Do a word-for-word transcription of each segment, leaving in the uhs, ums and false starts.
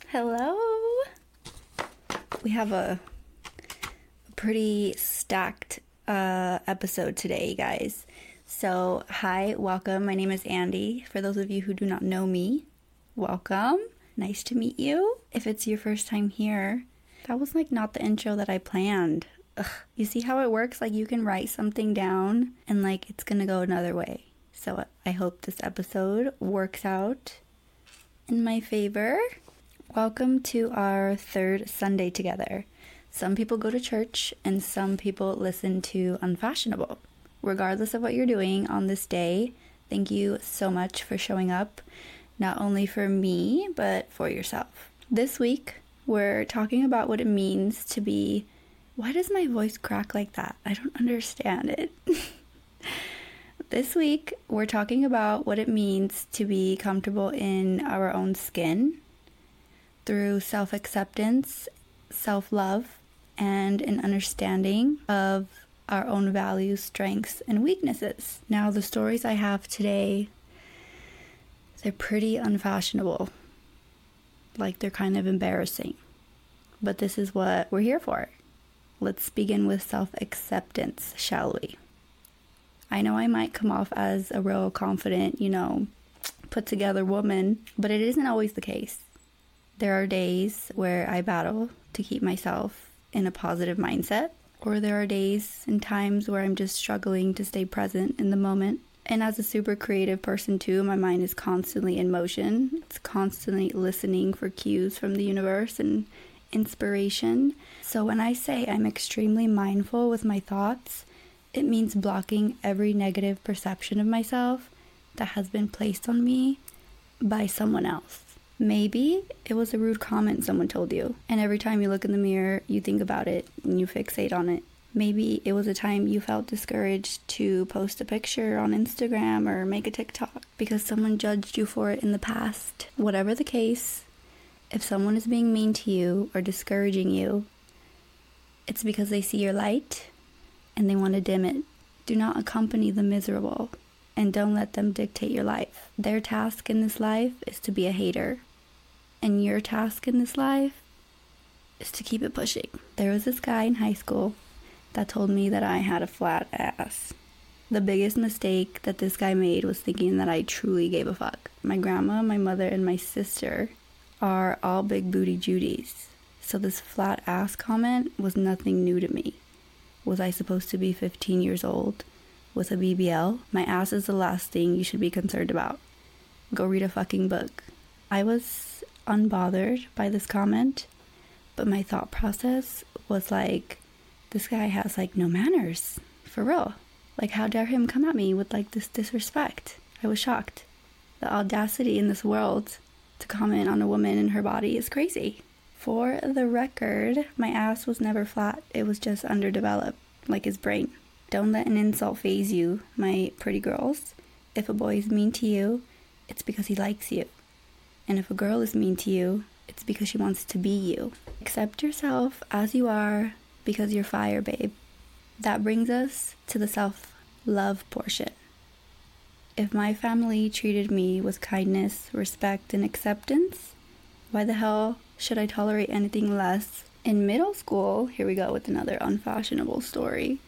Hello. We have a pretty stacked uh, episode today, guys. So, hi, welcome. My name is Andy. For those of you who do not know me, welcome. Nice to meet you. If it's your first time here, that was like not the intro that I planned. Ugh. You see how it works? Like you can write something down and like it's gonna go another way. So I hope this episode works out in my favor. Welcome to our third Sunday together. Some people go to church and some people listen to Unfashionable. Regardless of what you're doing on this day, thank you so much for showing up, not only for me, but for yourself. This week, we're talking about what it means to be... Why does my voice crack like that? I don't understand it. This week, we're talking about what it means to be comfortable in our own skin through self-acceptance, self-love, and an understanding of our own values, strengths, and weaknesses. Now, the stories I have today, they're pretty unfashionable. Like, they're kind of embarrassing. But this is what we're here for. Let's begin with self-acceptance, shall we? I know I might come off as a real confident, you know, put-together woman, but it isn't always the case. There are days where I battle to keep myself in a positive mindset, or there are days and times where I'm just struggling to stay present in the moment. And as a super creative person too, my mind is constantly in motion. It's constantly listening for cues from the universe and inspiration. So when I say I'm extremely mindful with my thoughts, it means blocking every negative perception of myself that has been placed on me by someone else. Maybe it was a rude comment someone told you, and every time you look in the mirror, you think about it and you fixate on it. Maybe it was a time you felt discouraged to post a picture on Instagram or make a TikTok because someone judged you for it in the past. Whatever the case, if someone is being mean to you or discouraging you, it's because they see your light and they want to dim it. Do not accompany the miserable and don't let them dictate your life. Their task in this life is to be a hater. And your task in this life is to keep it pushing. There was this guy in high school that told me that I had a flat ass. The biggest mistake that this guy made was thinking that I truly gave a fuck. My grandma, my mother, and my sister are all big booty Judies. So this flat ass comment was nothing new to me. Was I supposed to be fifteen years old with a B B L? My ass is the last thing you should be concerned about. Go read a fucking book. I was unbothered by this comment, but my thought process was like, this guy has like no manners, for real. Like, how dare him come at me with like this disrespect? I was shocked. The audacity in this world to comment on a woman and her body is crazy. For the record, my ass was never flat. It was just underdeveloped, like his brain. Don't let an insult faze you, my pretty girls. If a boy is mean to you, it's because he likes you. And if a girl is mean to you, it's because she wants to be you. Accept yourself as you are because you're fire, babe. That brings us to the self-love portion. If my family treated me with kindness, respect, and acceptance, why the hell should I tolerate anything less? In middle school, here we go with another unfashionable story.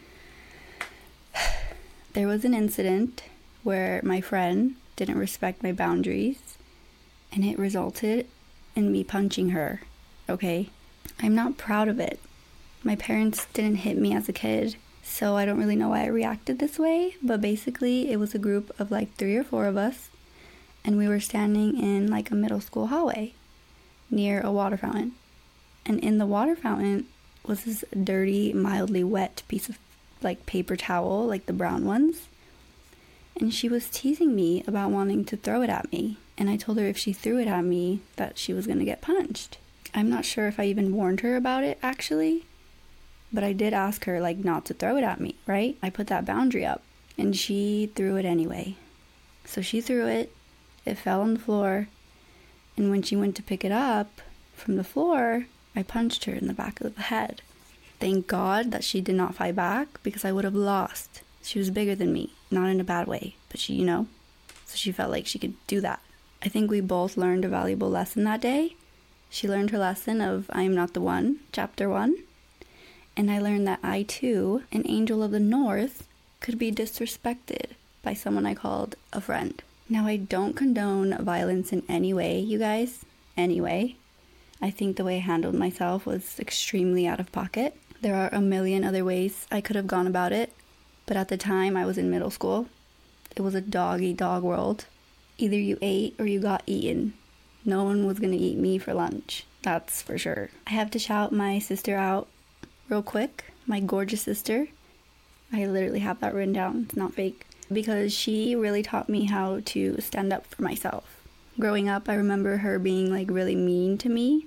There was an incident where my friend didn't respect my boundaries, and it resulted in me punching her, okay? I'm not proud of it. My parents didn't hit me as a kid, so I don't really know why I reacted this way, but basically it was a group of like three or four of us, and we were standing in like a middle school hallway near a water fountain. And in the water fountain was this dirty, mildly wet piece of like paper towel, like the brown ones. And she was teasing me about wanting to throw it at me. And I told her if she threw it at me, that she was going to get punched. I'm not sure if I even warned her about it, actually. But I did ask her, like, not to throw it at me, right? I put that boundary up. And she threw it anyway. So she threw it. It fell on the floor. And when she went to pick it up from the floor, I punched her in the back of the head. Thank God that she did not fight back, because I would have lost. She was bigger than me, not in a bad way, but she, you know, so she felt like she could do that. I think we both learned a valuable lesson that day, She learned her lesson of I am not the one, chapter one. And I learned that I too, an angel of the north, could be disrespected by someone I called a friend. Now, I don't condone violence in any way, you guys. Anyway, I think the way I handled myself was extremely out of pocket. There are a million other ways I could have gone about it, but at the time I was in middle school. It was a dog-eat-dog world. Either you ate or you got eaten. No one was going to eat me for lunch. That's for sure. I have to shout my sister out real quick. My gorgeous sister. I literally have that written down. It's not fake. Because she really taught me how to stand up for myself. Growing up, I remember her being like really mean to me.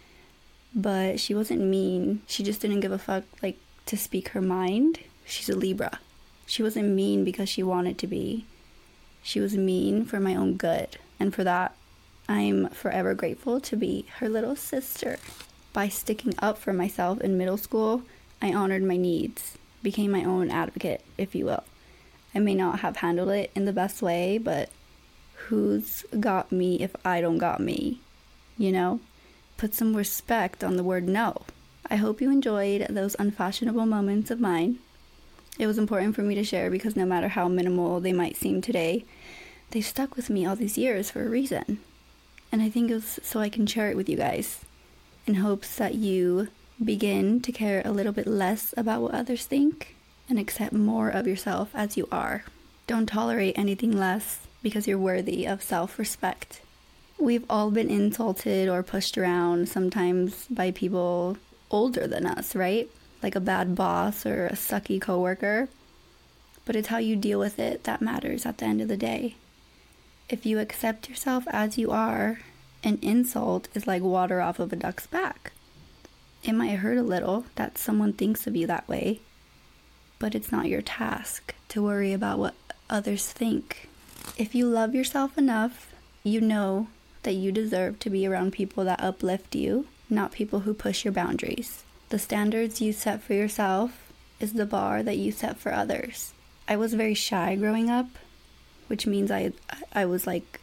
But she wasn't mean. She just didn't give a fuck like to speak her mind. She's a Libra. She wasn't mean because she wanted to be. She was mean for my own good. And for that, I'm forever grateful to be her little sister. By sticking up for myself in middle school, I honored my needs, became my own advocate, if you will. I may not have handled it in the best way, but who's got me if I don't got me? You know? Put some respect on the word no. I hope you enjoyed those unfashionable moments of mine. It was important for me to share because no matter how minimal they might seem today, they've stuck with me all these years for a reason. And I think it was so I can share it with you guys in hopes that you begin to care a little bit less about what others think and accept more of yourself as you are. Don't tolerate anything less because you're worthy of self-respect. We've all been insulted or pushed around sometimes by people older than us, right? Like a bad boss or a sucky coworker. But it's how you deal with it that matters at the end of the day. If you accept yourself as you are, an insult is like water off of a duck's back. It might hurt a little that someone thinks of you that way, but it's not your task to worry about what others think. If you love yourself enough, you know that you deserve to be around people that uplift you, not people who push your boundaries. The standards you set for yourself is the bar that you set for others. I was very shy growing up, which means I I was like,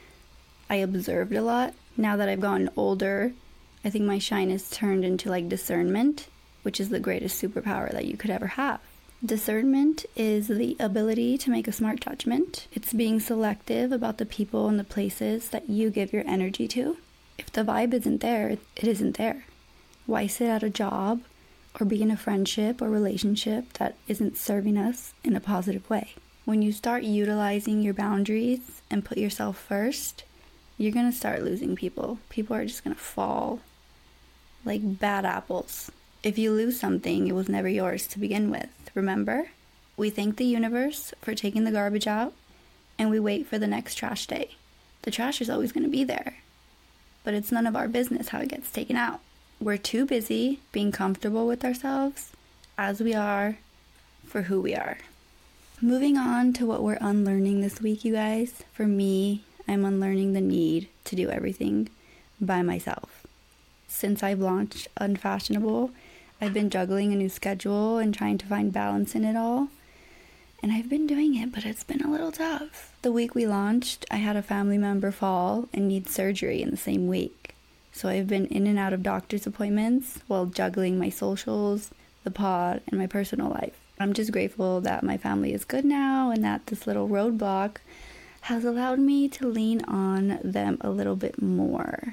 I observed a lot. Now that I've gotten older, I think my shyness turned into like discernment, which is the greatest superpower that you could ever have. Discernment is the ability to make a smart judgment. It's being selective about the people and the places that you give your energy to. If the vibe isn't there, it isn't there. Why sit at a job or be in a friendship or relationship that isn't serving us in a positive way? When you start utilizing your boundaries and put yourself first, you're going to start losing people. People are just going to fall like bad apples. If you lose something, it was never yours to begin with. Remember? We thank the universe for taking the garbage out, and we wait for the next trash day. The trash is always going to be there, but it's none of our business how it gets taken out. We're too busy being comfortable with ourselves as we are for who we are. Moving on to what we're unlearning this week, you guys. For me, I'm unlearning the need to do everything by myself. Since I've launched Unfashionable, I've been juggling a new schedule and trying to find balance in it all. And I've been doing it, but it's been a little tough. The week we launched, I had a family member fall and need surgery in the same week. So I've been in and out of doctor's appointments while juggling my socials, the pod, and my personal life. I'm just grateful that my family is good now and that this little roadblock has allowed me to lean on them a little bit more.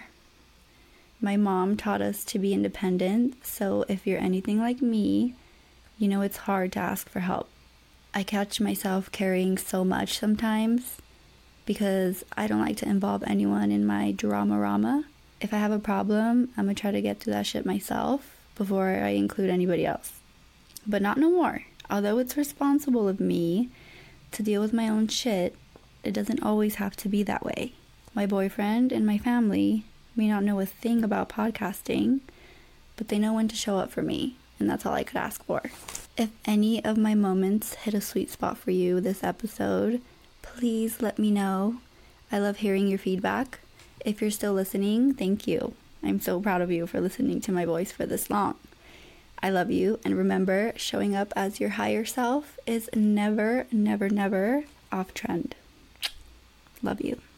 My mom taught us to be independent, so if you're anything like me, you know it's hard to ask for help. I catch myself carrying so much sometimes because I don't like to involve anyone in my drama-rama. If I have a problem, I'm gonna try to get through that shit myself before I include anybody else. But not no more. Although it's responsible of me to deal with my own shit, it doesn't always have to be that way. My boyfriend and my family may not know a thing about podcasting, but they know when to show up for me, and that's all I could ask for. If any of my moments hit a sweet spot for you this episode, please let me know. I love hearing your feedback. If you're still listening, thank you. I'm so proud of you for listening to my voice for this long. I love you, and remember, showing up as your higher self is never, never, never off trend. Love you.